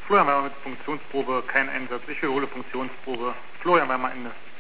Florian Weimer mit Funktionsprobe, kein Einsatz. Ich wiederhole Funktionsprobe. Florian Weimer Ende.